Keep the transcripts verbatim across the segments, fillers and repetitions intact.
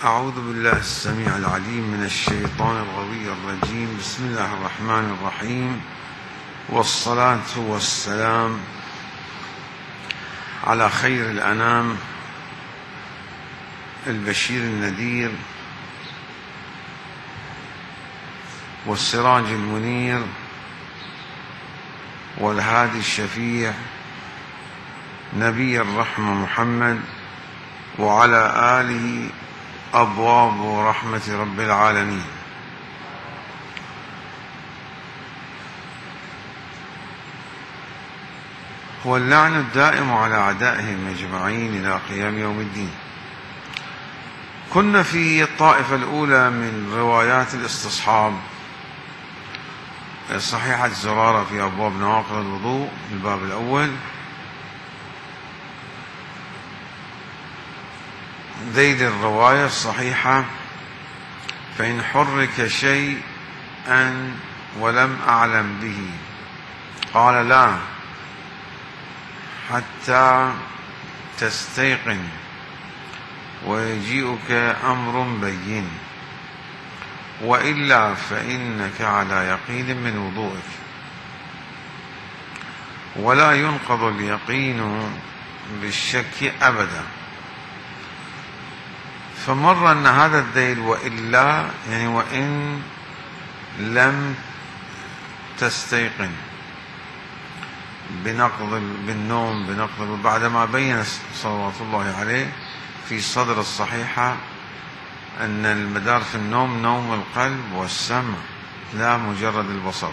أعوذ بالله السميع العليم من الشيطان الغوي الرجيم. بسم الله الرحمن الرحيم، والصلاة والسلام على خير الأنام البشير النذير والسراج المنير والهادي الشفيع، نبي الرحمة محمد وعلى آله أبواب رحمة رب العالمين. هو اللعن الدائم على أعدائهم أجمعين إلى قيام يوم الدين. كنا في الطائفة الأولى من روايات الاستصحاب، صحيحة زرارة في أبواب نواقض الوضوء في الباب الأول، ذيل الرواية الصحيحة: فإن حرك شيئا ولم أعلم به قال لا حتى تستيقن ويجيئك أمر بين، وإلا فإنك على يقين من وضوئك، ولا ينقض اليقين بالشك أبدا. فمر أن هذا الذيل وإلا يعني وإن لم تستيقن بنقض بالنوم بنقض، بعدما بين صلوات الله عليه في صدر الصحيحة أن المدار في النوم نوم القلب والسمع لا مجرد البصر.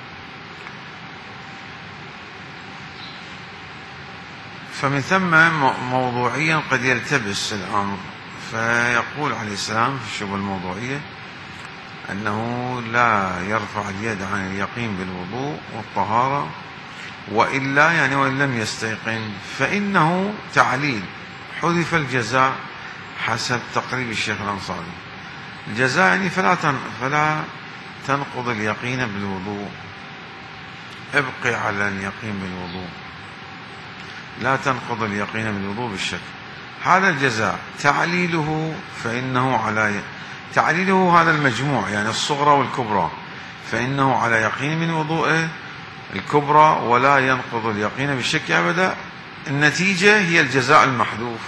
فمن ثم موضوعيا قد يلتبس الأمر، فيقول عليه السلام في الشبهة الموضوعية أنه لا يرفع اليد عن اليقين بالوضوء والطهارة، وإلا يعني وإن لم يستيقن فإنه تعليل، حذف الجزاء حسب تقريب الشيخ الأنصاري. الجزاء يعني فلا فلا تنقض اليقين بالوضوء، ابقي على اليقين بالوضوء، لا تنقض اليقين بالوضوء بالشك، هذا الجزاء. تعليله فإنه على تعليله هذا المجموع يعني الصغرى والكبرى، فإنه على يقين من وضوءه الكبرى ولا ينقض اليقين بالشك أبدا. النتيجة هي الجزاء المحذوف.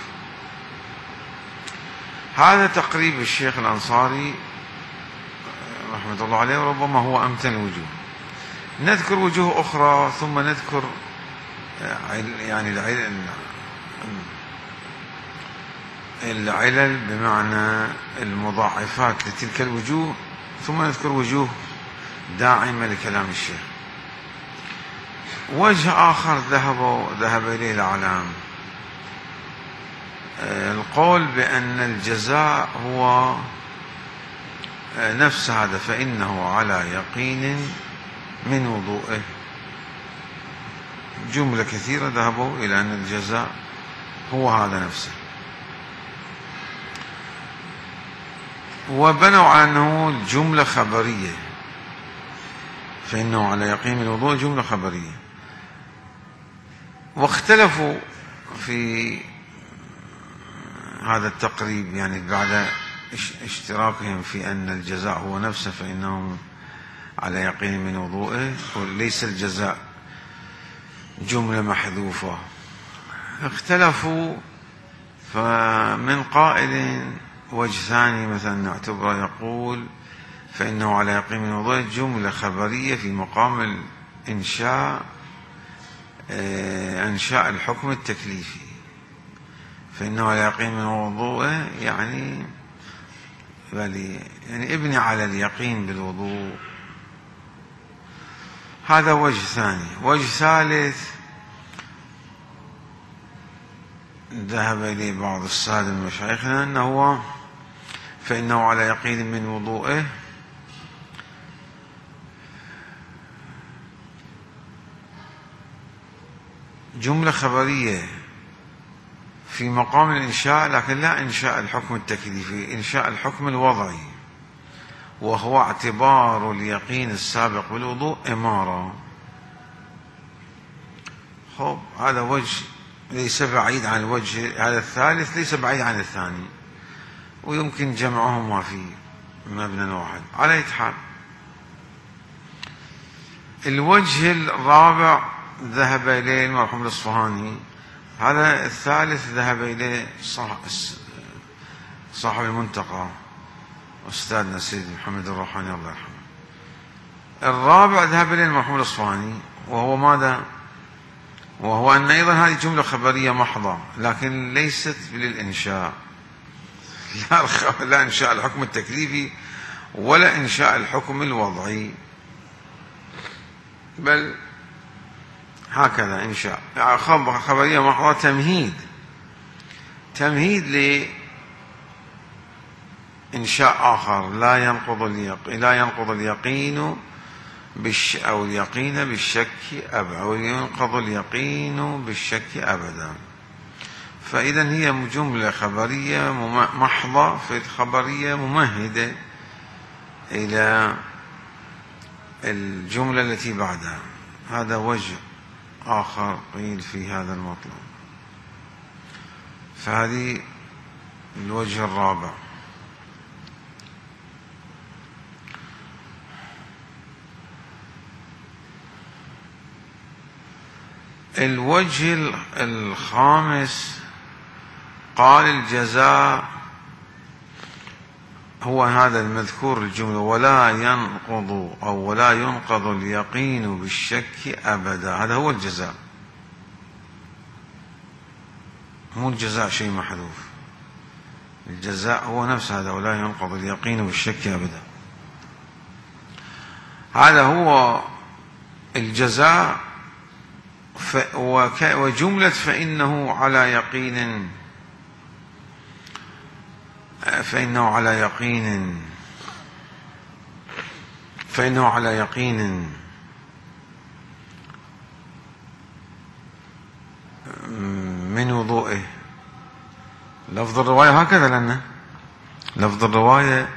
هذا تقريب الشيخ الأنصاري رحمة الله عليه، وربما هو أمتن الوجوه. نذكر وجوه أخرى ثم نذكر يعني العلل العلل بمعنى المضاعفات لتلك الوجوه، ثم نذكر وجوه داعمة لكلام الشيخ. وجه آخر ذهب ذهب إليه الأعلام، القول بأن الجزاء هو نفس هذا، فإنه على يقين من وضوئه. جملة كثيرة ذهبوا إلى أن الجزاء هو هذا نفسه، وبنوا عنه جملة خبرية، فإنه على يقين من وضوء جملة خبرية. واختلفوا في هذا التقريب يعني بعد اشتراكهم في أن الجزاء هو نفسه، فإنه على يقين من وضوءه، وليس الجزاء جملة محذوفة. اختلفوا، فمن قائل وجه ثاني مثلا نعتبره يقول فإنه على يقين من وضوءه جملة خبرية في مقام الإنشاء إنشاء الحكم التكليفي، فإنه على يقين من وضوءه يعني بل يعني ابني على اليقين بالوضوء. هذا وجه ثاني. وجه ثالث ذهب إليه بعض السادة من مشايخنا أنه هو فإنه على يقين من وضوءه جملة خبرية في مقام الإنشاء، لكن لا إنشاء الحكم التكليفي، إنشاء الحكم الوضعي، وهو اعتبار اليقين السابق بالوضوء إمارة. خب هذا وجه ليس بعيد عن الوجه، هذا الثالث ليس بعيد عن الثاني. ويمكن جمعهما في مبنى واحد. على أي حال، الوجه الرابع ذهب إليه المرحوم الأصفهاني، هذا الثالث ذهب إليه صاحب المنتقى أستاذنا سيد محمد الروحاني الله يرحمه. الرابع ذهب إليه المرحوم الأصفهاني، وهو ماذا؟ وهو أن أيضا هذه جملة خبرية محضة، لكن ليست للإنشاء، لا, لا إنشاء الحكم التكليفي ولا إنشاء الحكم الوضعي، بل هكذا إنشاء خبرية محضة، تمهيد تمهيد لإنشاء آخر لا ينقض اليقين لا ينقض اليقين بالش أو اليقين بالشك أبدا، أو ينقض اليقين بالشك أبدا. فإذا هي جملة خبرية محضة في خبرية ممهدة إلى الجملة التي بعدها. هذا وجه آخر قيل في هذا المطلب. فهذه الوجه الرابع. الوجه الخامس قال الجزاء هو هذا المذكور الجملة: ولا ينقض أو ولا ينقض اليقين بالشك أبدا. هذا هو الجزاء، مو الجزاء شيء محذوف. الجزاء هو نفس هذا: ولا ينقض اليقين بالشك أبدا. هذا هو الجزاء. وجملة فإنه على يقين فإنه على يقين فإنه على يقين من وضوئه. لفظ الرواية هكذا، لأن لفظ الرواية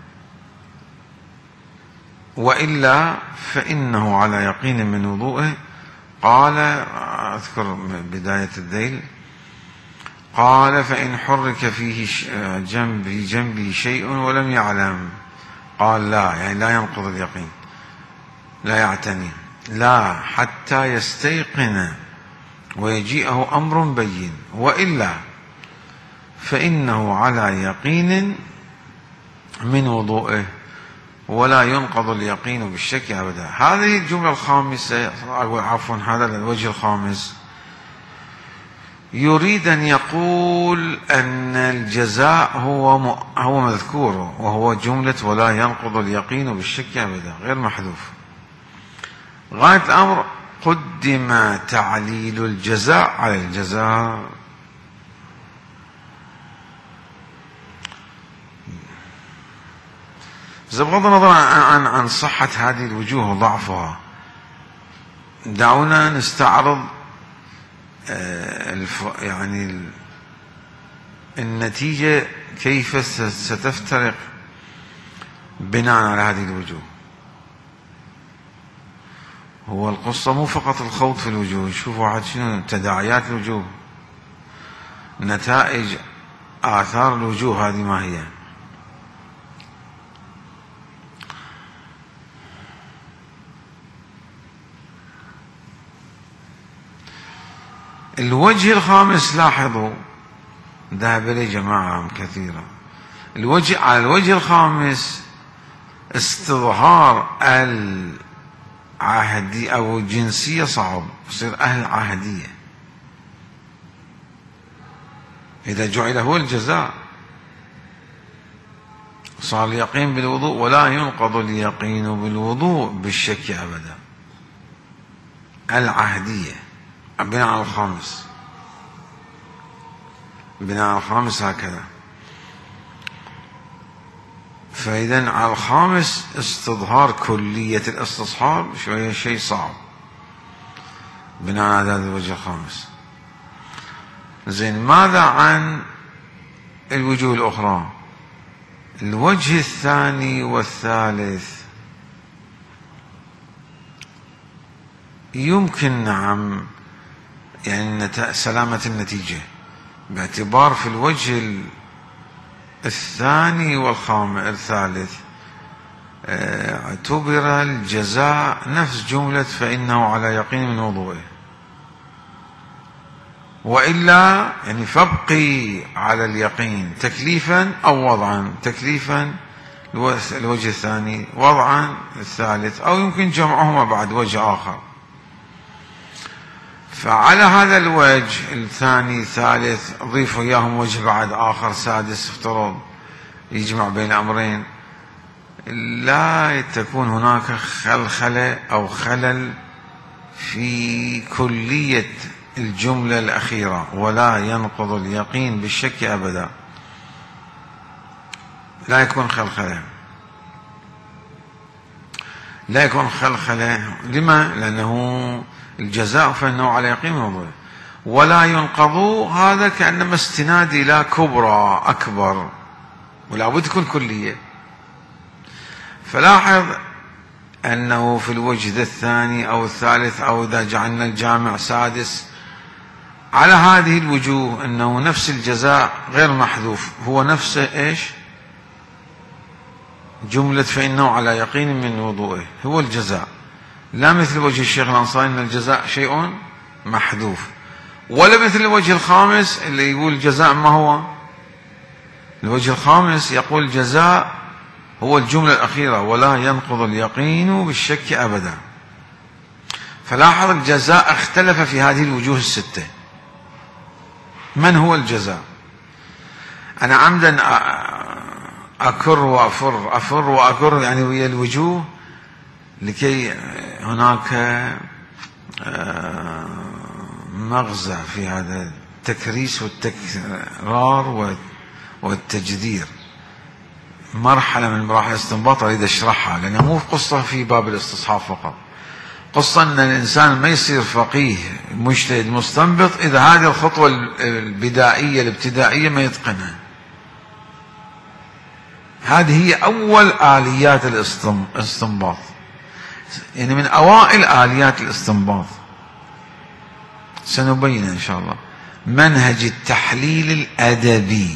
وإلا فإنه على يقين من وضوئه. قال، أذكر بداية الذيل، قال: فإن حرك فيه جنبي جنبي شيء ولم يعلم. قال: لا، يعني لا ينقض اليقين، لا يعتني، لا حتى يستيقن ويجيئه أمر بين، وإلا فإنه على يقين من وضوئه ولا ينقض اليقين بالشك أبدا. هذه الجملة الخامسة، عفوا هذا الوجه الخامس، يريد أن يقول أن الجزاء هو هو مذكور، وهو جملة ولا ينقض اليقين بالشك أبدا، غير محذوف. غاية الأمر قدم تعليل الجزاء على الجزاء. بغض النظر عن عن صحة هذه الوجوه وضعفها، دعونا نستعرض يعني النتيجة كيف ستفترق بناء على هذه الوجوه. هو القصة مو فقط الخوض في الوجوه، شوفوا واحد شنو تداعيات الوجوه، نتائج آثار الوجوه، هذه ما هي. الوجه الخامس، لاحظوا ذهب إليه جماعة كثيرة. الوجه على الوجه الخامس استظهار العهدية أو الجنسية صعب، يصير أهل عهدية إذا جعل هو الجزاء. صار اليقين بالوضوء ولا ينقض اليقين بالوضوء بالشك أبدا. العهدية بناء على الخامس، بناء على الخامس هكذا. فإذا على الخامس استظهار كلية الاستصحاب شوية شيء صعب بناء على هذا الوجه الخامس. زين، ماذا عن الوجوه الأخرى؟ الوجه الثاني والثالث يمكن نعم يعني سلامة النتيجة، باعتبار في الوجه الثاني والخامس الثالث اعتبر الجزاء نفس جملة فإنه على يقين من وضوئه، وإلا يعني فابقي على اليقين تكليفا أو وضعا، تكليفا الوجه الثاني، وضعا الثالث، أو يمكن جمعهما بعد وجه آخر. فعلى هذا الوجه الثاني ثالث ضيفوا إياهم وجه بعد آخر سادس، افترض يجمع بين أمرين، لا تكون هناك خلخلة أو خلل في كلية الجملة الأخيرة، ولا ينقض اليقين بالشك أبدا، لا يكون خلخلة، لا يكون خلخلة. لما؟ لأنه الجزاء فإنه على يقين من وضوئه، ولا ينقض، هذا كأنما استناد إلى كبرى أكبر، ولا بد تكون كلية. فلاحظ أنه في الوجه الثاني أو الثالث، أو إذا جعلنا الجامع سادس، على هذه الوجوه أنه نفس الجزاء غير محذوف، هو نفسه إيش؟ جملة فإنه على يقين من وضوئه، هو الجزاء، لا مثل وجه الشيخ الأنصاري أن الجزاء شيء محذوف، ولا مثل الوجه الخامس اللي يقول الجزاء ما هو. الوجه الخامس يقول الجزاء هو الجملة الأخيرة، ولا ينقض اليقين بالشك أبدا. فلاحظ الجزاء اختلف في هذه الوجوه الستة. من هو الجزاء؟ أنا عمدا أكر وأفر، أفر وأكر يعني ويا الوجوه، لكي هناك مغزى في هذا التكريس والتكرار والتجدير. مرحلة من مراحل الاستنباط أريد أشرحها، لأنها مو قصة في باب الاستصحاب فقط، قصة أن الإنسان ما يصير فقيه مجتهد مستنبط إذا هذه الخطوة البدائية الابتدائية ما يتقنها. هذه هي أول آليات الاستنباط، يعني من أوائل آليات الاستنباط. سنبين إن شاء الله منهج التحليل الأدبي،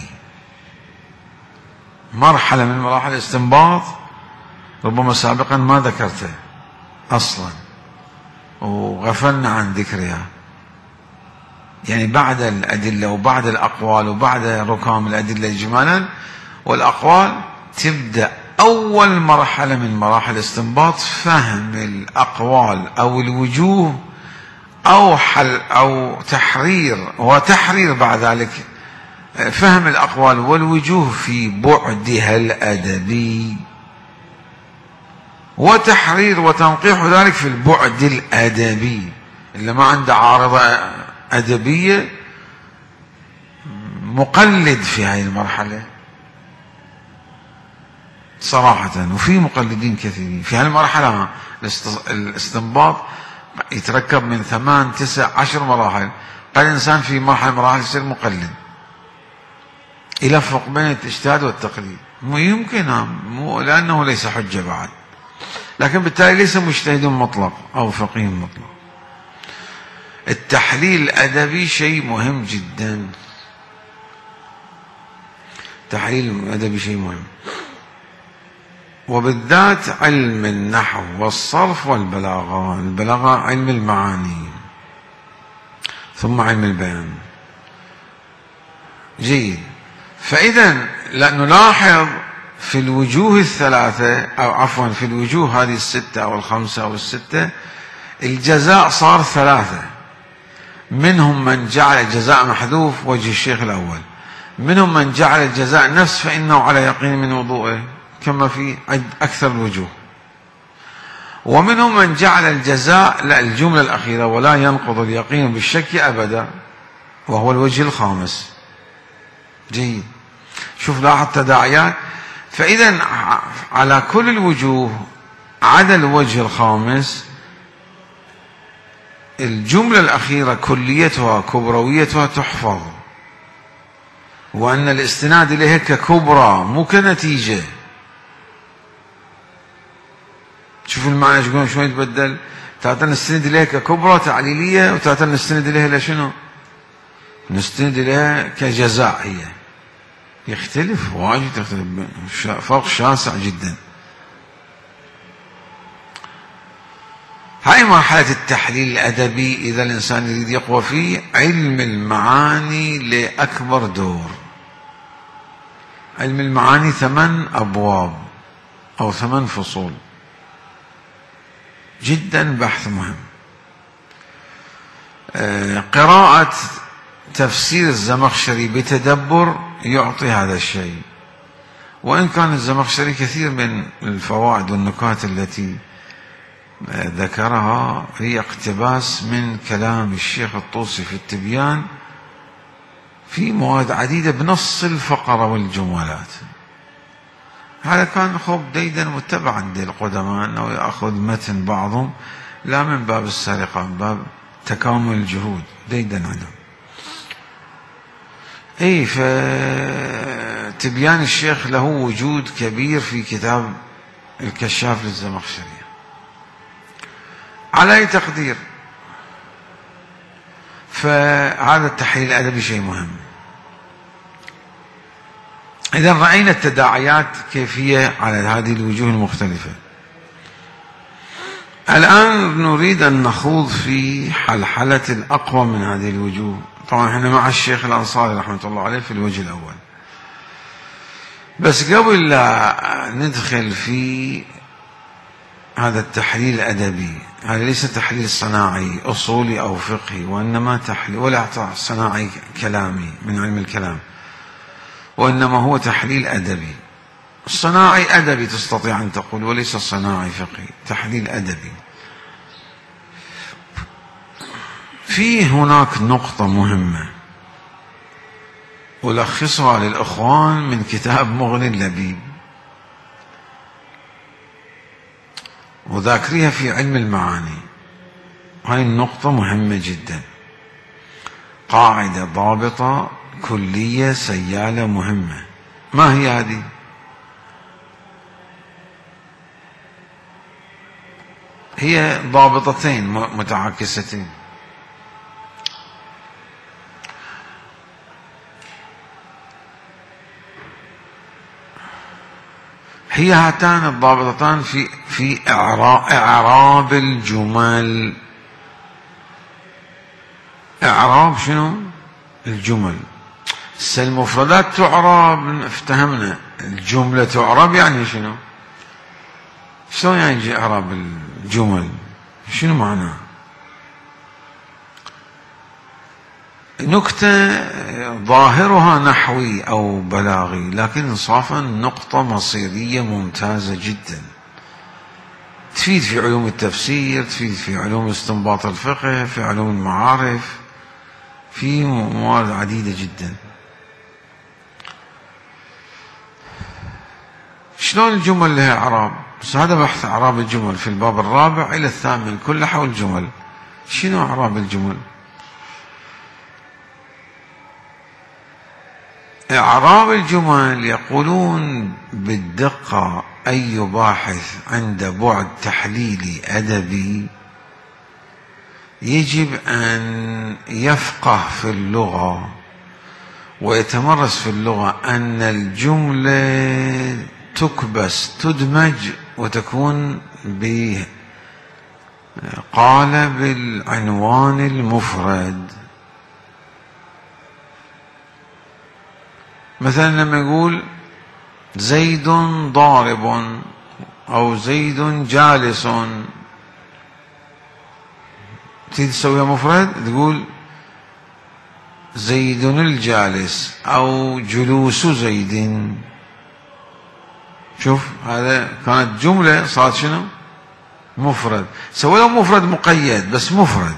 مرحلة من مراحل الاستنباط ربما سابقا ما ذكرته أصلا وغفلنا عن ذكرها، يعني بعد الأدلة وبعد الأقوال وبعد ركام الأدلة إجمالا والأقوال تبدأ أول مرحلة من مراحل الاستنباط فهم الأقوال أو الوجوه أو حل أو تحرير، وتحرير بعد ذلك فهم الأقوال والوجوه في بعدها الأدبي، وتحرير وتنقيح ذلك في البعد الأدبي. اللي ما عنده عارضة أدبية مقلد في هذه المرحلة صراحة، وفي مقلدين كثيرين في هذه المرحلة. الاستنباط يتركب من ثمان تسع عشر مراحل، قد الإنسان في مرحلة مراحل يصير مقلد إلى فرق بين الاجتهاد والتقليد، مو يمكن، مو لأنه ليس حجة بعد، لكن بالتالي ليس مجتهد مطلق أو فقيه مطلق. التحليل الأدبي شيء مهم جدا، التحليل الأدبي شيء مهم، وبالذات علم النحو والصرف والبلاغة. البلاغة علم المعاني، ثم علم البيان. جيد. فإذا نلاحظ في الوجوه الثلاثة أو عفوا في الوجوه هذه الستة أو الخمسة أو الستة الجزاء صار ثلاثة. منهم من جعل الجزاء محذوف وجه الشيخ الأول، منهم من جعل الجزاء نفس فإنه على يقين من وضوئه كما في أكثر الوجوه، ومنهم من جعل الجزاء لا الجملة الأخيرة ولا ينقض اليقين بالشك أبدا، وهو الوجه الخامس. جيد. شوف لاحظ تداعيات. فإذا على كل الوجوه عدا الوجه الخامس الجملة الأخيرة كليتها كبرويتها تحفظ، وأن الاستناد إليها ككبرى مو كنتيجة. شوف المعنى شو شوي يتبدل، تعالى نستند إليها ككبرى تعليلية، وتعالى نستند إليها لشنو؟ نستند إليها كجزاء هي. يختلف واجد، يختلف فرق شاسع جدا. هاي مرحلة التحليل الأدبي إذا الإنسان يريد يقوى فيه. علم المعاني لأكبر دور. علم المعاني ثمان أبواب أو ثمان فصول، جدا بحث مهم. قراءة تفسير الزمخشري بتدبر يعطي هذا الشيء، وإن كان الزمخشري كثير من الفوائد والنكات التي ذكرها هي اقتباس من كلام الشيخ الطوسي في التبيان في مواد عديدة بنص الفقرة والجملات. هذا كان خب ديدا متبع عند القدماء أنه يأخذ متن بعضهم لا من باب السرقة، من باب تكامل الجهود ديدا عندهم. اي فتبيان الشيخ له وجود كبير في كتاب الكشاف للزمخشري على اي تقدير. فهذا التحليل الادبي شيء مهم. اذا راينا التداعيات كيفيه على هذه الوجوه المختلفه. الان نريد ان نخوض في حلحله الاقوى من هذه الوجوه. طبعا احنا مع الشيخ الانصاري رحمه الله عليه في الوجه الاول، بس قبل لا ندخل في هذا التحليل الادبي، هذا ليس تحليل صناعي اصولي او فقهي، وانما تحليل ولا صناعي كلامي من علم الكلام، وانما هو تحليل ادبي. الصناعي ادبي تستطيع ان تقول، وليس صناعي فقهي، تحليل ادبي. في هناك نقطة مهمة ألخصها للإخوان من كتاب مغني اللبيب، وذاكريها في علم المعاني. هاي النقطة مهمة جدا، قاعدة ضابطة كلية سيالة مهمة. ما هي هذه؟ هي ضابطتين متعاكستين. هي هاتان الضابطتان في في إعراب الجمل. إعراب شنو؟ الجمل. المفردات تعرب، افتهمنا. الجملة تعرب يعني شنو؟ شلون يعني يجي إعراب الجمل؟ شنو معناه؟ نكتة ظاهرها نحوي أو بلاغي، لكن إنصافا نقطة مصيرية ممتازة جدا، تفيد في علوم التفسير، تفيد في علوم استنباط الفقه، في علوم المعارف، في موارد عديدة جدا. شلون الجمل لها إعراب؟ بس هذا بحث إعراب الجمل في الباب الرابع إلى الثامن كله حول الجمل. شنو إعراب الجمل؟ إعراب الجمل يقولون بالدقة أي باحث عنده بعد تحليلي أدبي يجب أن يفقه في اللغة ويتمرس في اللغة أن الجملة تكبس تدمج وتكون بقالب العنوان المفرد. مثلا لما يقول زيد ضارب أو زيد جالس، تريد تسويها مفرد تقول زيد الجالس أو جلوس زيد. شوف هذا كانت جملة صارت شنو؟ مفرد. سووا مفرد مقيد بس مفرد.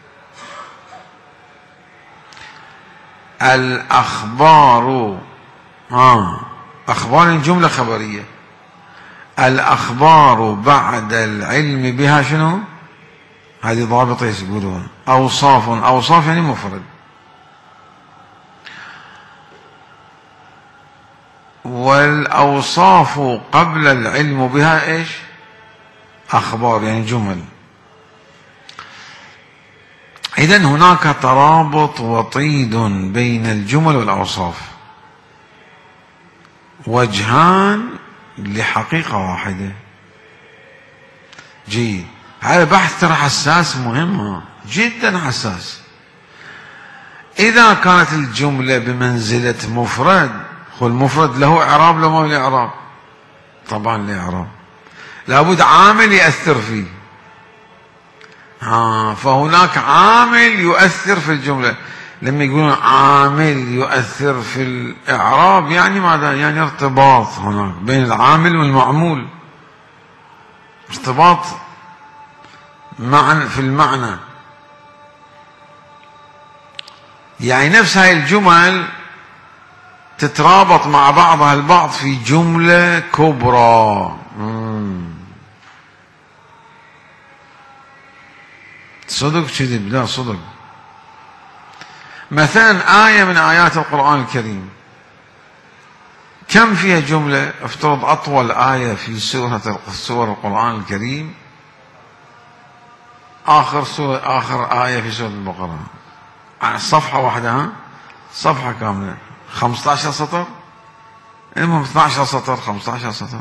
الأخبار، آه أخبار الجملة خبرية. الأخبار بعد العلم بها شنو؟ هذه ضابطة يقولون أوصاف. أوصاف يعني مفرد. والأوصاف قبل العلم بها إيش؟ أخبار يعني جمل. إذن هناك ترابط وطيد بين الجمل والأوصاف. وجهان لحقيقة واحدة. جيد، هذا بحث ترى حساس، مهم جدا حساس. إذا كانت الجملة بمنزلة مفرد، والمفرد له إعراب لو ما له إعراب؟ طبعا له إعراب، لابد عامل يأثر فيه. آه فهناك عامل يؤثر في الجملة. لما يقولون عامل يؤثر في الإعراب يعني ماذا؟ يعني ارتباط هناك بين العامل والمعمول، ارتباط معا في المعنى. يعني نفس هاي الجمل تترابط مع بعضها البعض في جملة كبرى. مم. صدق كذب؟ لا صدق. مثلا آية من آيات القرآن الكريم كم فيها جملة؟ افترض أطول آية في سورة سور القرآن الكريم آخر سورة آخر آية في سورة البقرة، على صفحة واحدة، ها صفحة كاملة، خمسة عشر سطر، المهم اثني عشر سطر، خمسة عشر سطر.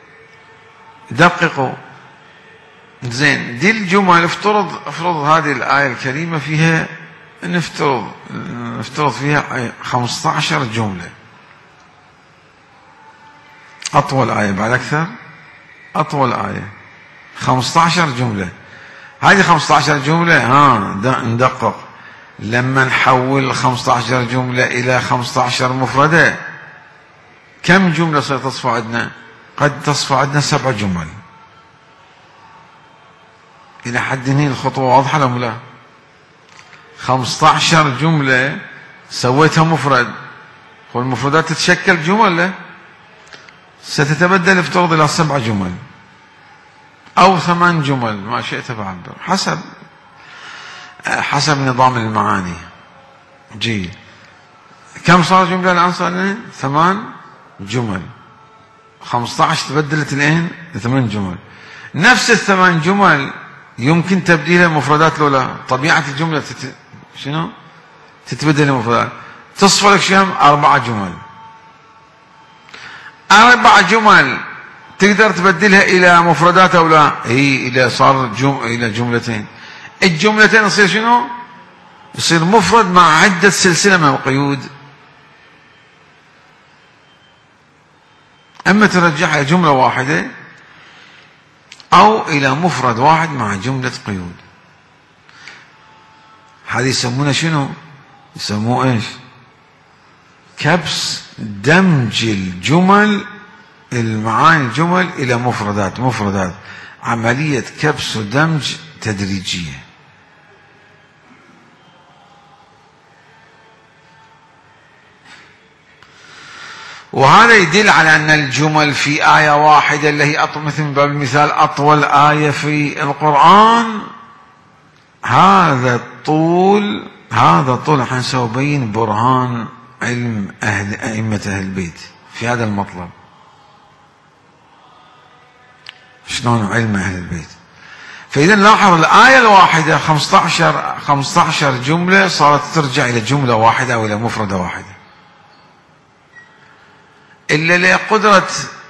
دققوا زين، دي الجمل افترض افترض هذه الآية الكريمة فيها، نفترض نفترض فيها خمسة عشر جملة. أطول آية بعد أكثر، أطول آية خمسة عشر جملة. هذه خمسة عشر جملة، ها ندقق، لما نحول خمسة عشر جملة إلى خمسة عشر مفردة كم جملة ستصفى عندنا؟ قد تصفى عندنا سبع جمل. إلى حد هنا الخطوة واضحة ولا لا؟ خمسة عشر جملة سويتها مفرد، والمفردات تتشكل جمل، ستتبدل افترض إلى سبع جمل أو ثمان جمل، ما شئت بعبر، حسب حسب نظام المعاني. جيد، كم صار جملة الآن؟ صار لنا ثمان جمل، خمسة عشر تبدلت الآن ثمان جمل. نفس الثمان جمل يمكن تبديلها مفردات لو لا؟ طبيعة الجملة تت... شنو؟ تتبدل المفردات. تصفى لك شام أربعة جمل، أربع جمل تقدر تبدلها إلى مفردات أو لا؟ هي إلى صار جم... إلى جملتين. الجملتين يصير شنو؟ يصير مفرد مع عدة سلسلة من القيود. أما ترجعها جملة واحدة أو إلى مفرد واحد مع جملة قيود. هذه يسمونه شنو؟ يسموه إيش؟ كبس دمج الجمل، المعاني الجمل إلى مفردات مفردات، عملية كبس ودمج تدريجية. وهذا يدل على أن الجمل في آية واحدة اللي هي أطول، مثل باب المثال أطول آية في القرآن، هذا الطول هذا طول حنسوبين برهان علم أهل أئمة أهل البيت في هذا المطلب. شلون علم أهل البيت؟ فإذا لاحظ الآية الواحدة خمسة عشر خمسة عشر جملة صارت ترجع إلى جملة واحدة أو إلى مفردة واحدة. إلا لقدرة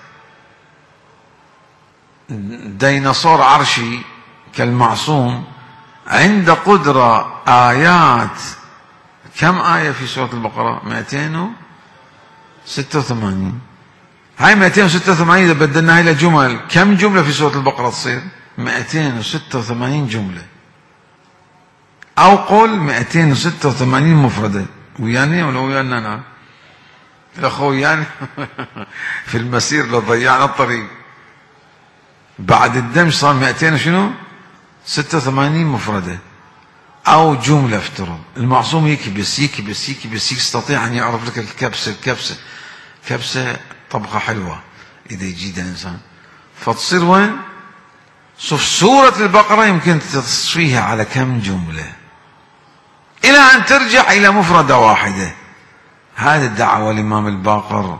ديناصور عرشي كالمعصوم عند قدرة آيات. كم آية في سورة البقرة؟ مئتين وستة وثمانين. هاي مئتين وستة وثمانين إذا بدلناها إلى جمل، كم جملة في سورة البقرة تصير؟ مئتين وستة وثمانين جملة، أو قل مئتين وستة وثمانين مفردة. وياني ولا ويانا؟ نعم الأخوة يعني في المسير لو ضيعنا الطريق بعد الدمج صار مئتين وشنو؟ ستة وثمانين مفردة أو جملة. افترض المعصوم يكبس يكبس يكبس يستطيع أن يعرف لك الكبسة الكبسة كبسة طبخة حلوة إذا يجيد الإنسان، فتصير وين؟ شوف سورة البقرة يمكن تصفيها على كم جملة إلى أن ترجع إلى مفردة واحدة. هذه الدعوة الإمام الباقر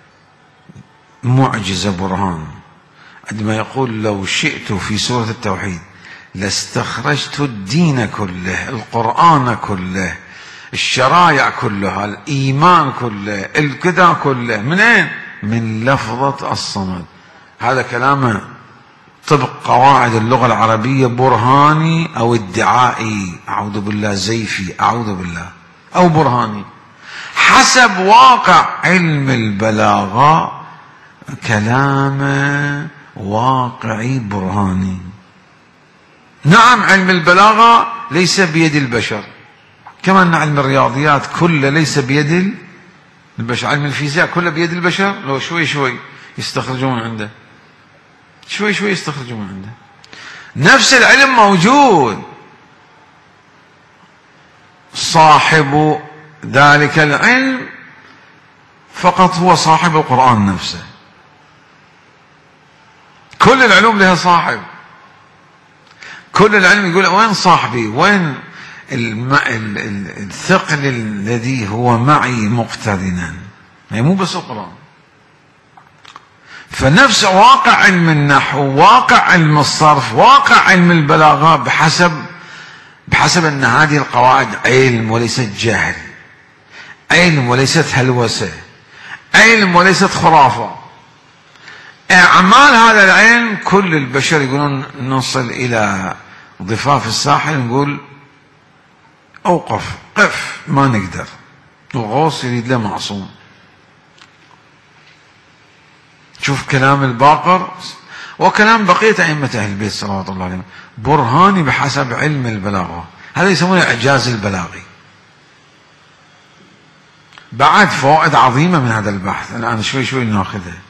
معجزة برهان، عندما يقول لو شئت في سورة التوحيد لاستخرجت الدين كله، القرآن كله، الشرائع كلها، الإيمان كله، الكذا كله، من أين؟ من لفظة الصمد. هذا كلامه طبق قواعد اللغة العربية برهاني أو ادعائي، أعوذ بالله، زيفي، أعوذ بالله، أو برهاني، حسب واقع علم البلاغة كلام واقعي برهاني. نعم علم البلاغة ليس بيد البشر، كما أن علم الرياضيات كله ليس بيد البشر، علم الفيزياء كله بيد البشر، لو شوي شوي يستخرجون من عنده، شوي شوي يستخرجون من عنده. نفس العلم موجود، صاحب ذلك العلم فقط هو صاحب القرآن نفسه. كل العلوم لها صاحب، كل العلم يقول وين صاحبي، وين الثقل الذي هو معي مقترنا، مو بس القرآن. فنفس واقع علم النحو، واقع علم الصرف، واقع علم البلاغة، بحسب بحسب أن هذه القواعد علم وليست جهل، علم وليست هلوسة، علم وليست خرافة. أعمال هذا العلم كل البشر يقولون نصل إلى ضفاف الساحل نقول أوقف، قف، ما نقدر، وغوص يريد له معصوم. شوف كلام الباقر وكلام بقية أئمة أهل البيت صلوات الله عليهم برهاني بحسب علم البلاغة، هذا يسمونه إعجاز البلاغي. بعد فوائد عظيمة من هذا البحث الآن شوي شوي ناخذها.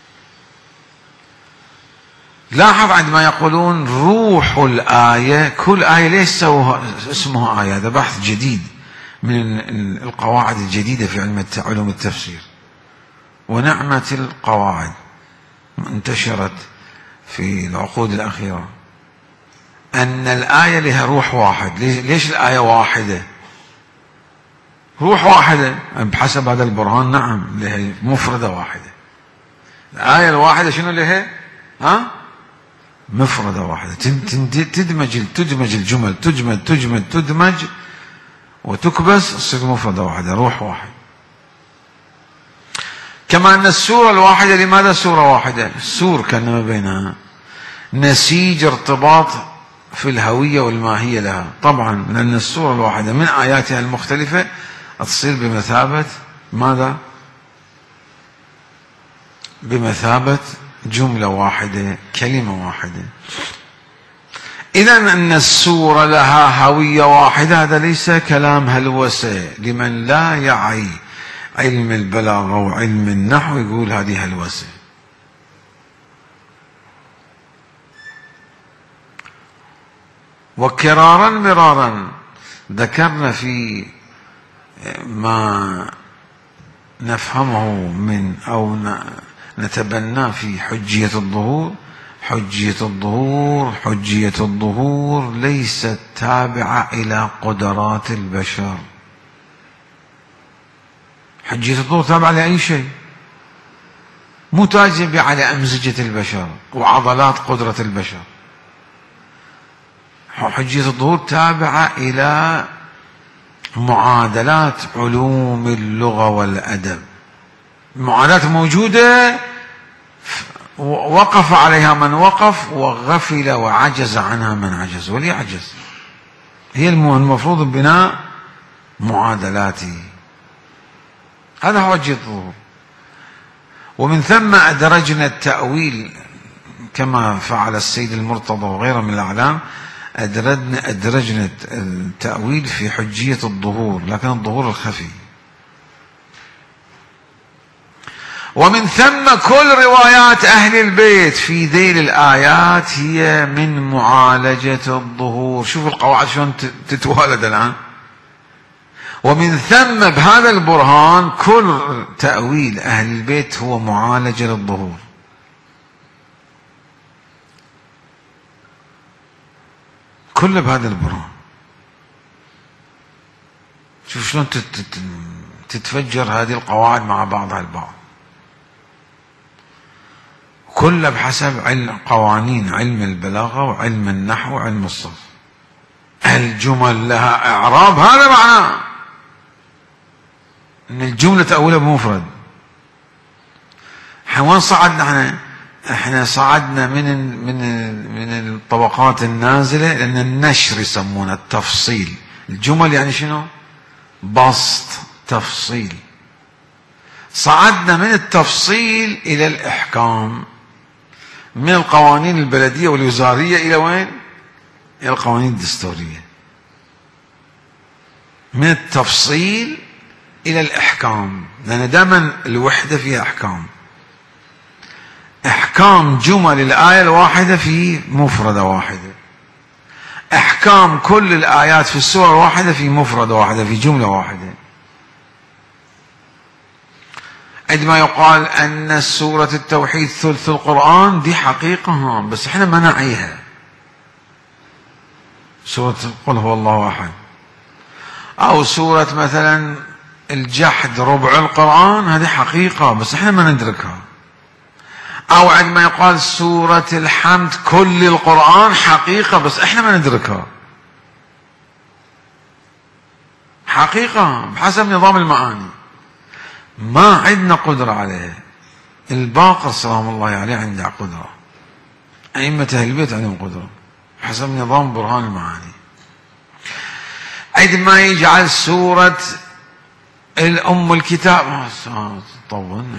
لاحظ عندما يقولون روح الآية، كل آية ليش سووها اسمها آية؟ هذا بحث جديد من القواعد الجديدة في علم علوم التفسير، ونعمة القواعد انتشرت في العقود الأخيرة أن الآية لها روح واحد. ليش الآية واحدة؟ روح واحدة بحسب هذا البرهان، نعم لها مفردة واحدة. الآية الواحدة شنو لها؟ ها؟ مفردة واحدة، تدمج تدمج الجمل، تجمد تجمد تدمج وتكبس تصير مفردة واحدة، روح واحد. كما أن السورة الواحدة، لماذا سورة واحدة؟ السور كان ما بينها نسيج ارتباط في الهوية والماهية لها، طبعا لأن السورة الواحدة من آياتها المختلفة تصير بمثابة ماذا؟ بمثابة جملة واحدة، كلمة واحدة. إذن أن السورة لها هوية واحدة هذا ليس كلام هلوسة لمن لا يعي علم البلاغة وعلم النحو، يقول هذه هلوسة. وكرارا مرارا ذكرنا في ما نفهمه من أو نتبناه في حجية الظهور، حجية الظهور حجية الظهور ليست تابعة إلى قدرات البشر. حجية الظهور تابعة لأي شيء، مو تابعة على أمزجة البشر وعضلات قدرة البشر. حجية الظهور تابعة إلى معادلات علوم اللغة والأدب، معادلات موجودة وقف عليها من وقف وغفل وعجز عنها من عجز وليعجز. هي المفروض بناء معادلاته، هذا هو حجية الظهور. ومن ثم أدرجنا التأويل كما فعل السيد المرتضى وغيره من الأعلام، أدرجنا أدرجنا التأويل في حجية الظهور، لكن الظهور الخفي. ومن ثم كل روايات أهل البيت في ذيل الآيات هي من معالجة الظهور. شوفوا القواعد شلون تتوالد الآن. ومن ثم بهذا البرهان كل تأويل أهل البيت هو معالجة للظهور. كله بهذا البرهان. شوف شلون تتفجر هذه القواعد مع بعضها البعض، كله بحسب علم قوانين علم البلاغة وعلم النحو وعلم الصرف. الجمل لها إعراب، هذا معناه أن الجملة تأولها بمفرد، وين صعدنا احنا؟ احنا صعدنا من من من الطبقات النازلة، لأن النشر يسمونه التفصيل. الجمل يعني شنو؟ بسط، تفصيل. صعدنا من التفصيل إلى الإحكام، من القوانين البلدية والوزارية إلى وين؟ إلى القوانين الدستورية. من التفصيل إلى الإحكام، لأن دائما الوحدة فيها أحكام. إحكام جمل الآية الواحدة في مفردة واحدة، إحكام كل الآيات في السورة الواحدة في مفردة واحدة، في جملة واحدة. عندما يقال أن سورة التوحيد ثلث القرآن، دي حقيقة بس احنا ما نعيها. سورة قل هو الله أحد، أو سورة مثلا الجحد ربع القرآن، هذه حقيقة بس احنا ما ندركها. أو عندما يقال سورة الحمد كل القرآن، حقيقة بس احنا ما ندركها. حقيقة بحسب نظام المعاني، ما عندنا قدرة عليها. الباقر سلام الله عليه عنده قدرة، أئمة أهل البيت عندهم قدرة حسب نظام برهان المعاني. عندما يجعل سورة الأم الكتاب، طولنا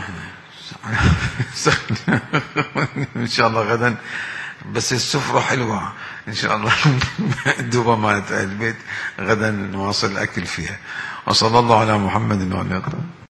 إن شاء الله غدا، بس السفرة حلوة إن شاء الله. دوبا مالت أهل البيت غدا نواصل الأكل فيها. وصلى الله على محمد وعلى آله.